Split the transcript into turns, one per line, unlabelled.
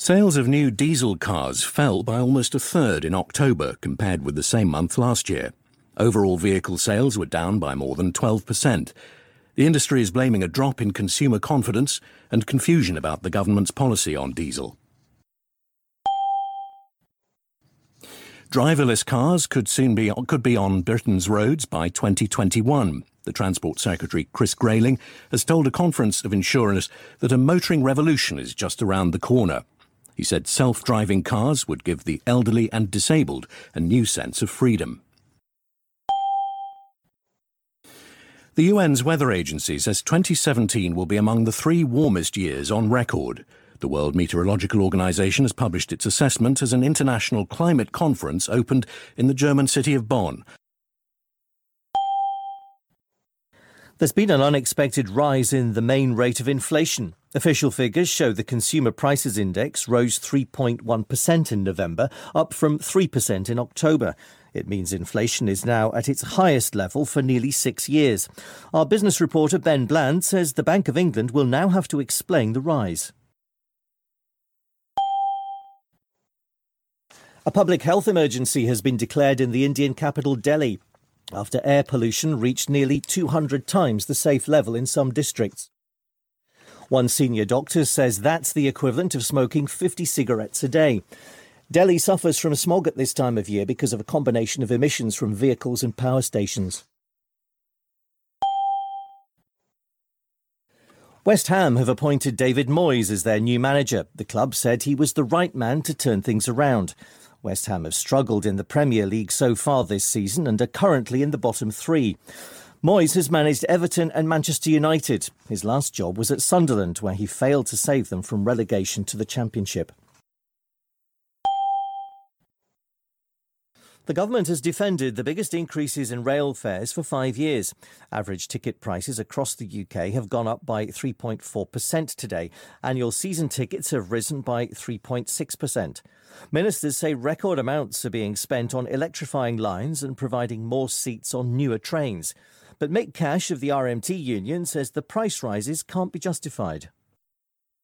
Sales of new diesel cars fell by almost a third in October compared with the same month last year. Overall vehicle sales were down by more than 12%. The industry is blaming a drop in consumer confidence and confusion about the government's policy on diesel. Driverless cars could be on Britain's roads by 2021. The Transport Secretary, Chris Grayling, has told a conference of insurers that a motoring revolution is just around the corner. He said self-driving cars would give the elderly and disabled a new sense of freedom. The UN's weather agency says 2017 will be among the 3 warmest years on record. The World Meteorological Organization has published its assessment as an international climate conference opened in the German city of Bonn.
There's been an unexpected rise in the main rate of inflation. Official figures show the Consumer Prices Index rose 3.1% in November, up from 3% in October. It means inflation is now at its highest level for nearly 6 years. Our business reporter Ben Bland says the Bank of England will now have to explain the rise. A public health emergency has been declared in the Indian capital Delhi after air pollution reached nearly 200 times the safe level in some districts. One senior doctor says that's the equivalent of smoking 50 cigarettes a day. Delhi suffers from smog at this time of year because of a combination of emissions from vehicles and power stations. West Ham have appointed David Moyes as their new manager. The club said he was the right man to turn things around. West Ham have struggled in the Premier League so far this season and are currently in the bottom 3. Moyes has managed Everton and Manchester United. His last job was at Sunderland, where he failed to save them from relegation to the Championship. The government has defended the biggest increases in rail fares for 5 years. Average ticket prices across the UK have gone up by 3.4% today. Annual season tickets have risen by 3.6%. Ministers say record amounts are being spent on electrifying lines and providing more seats on newer trains. But Mick Cash of the RMT union says the price rises can't be justified.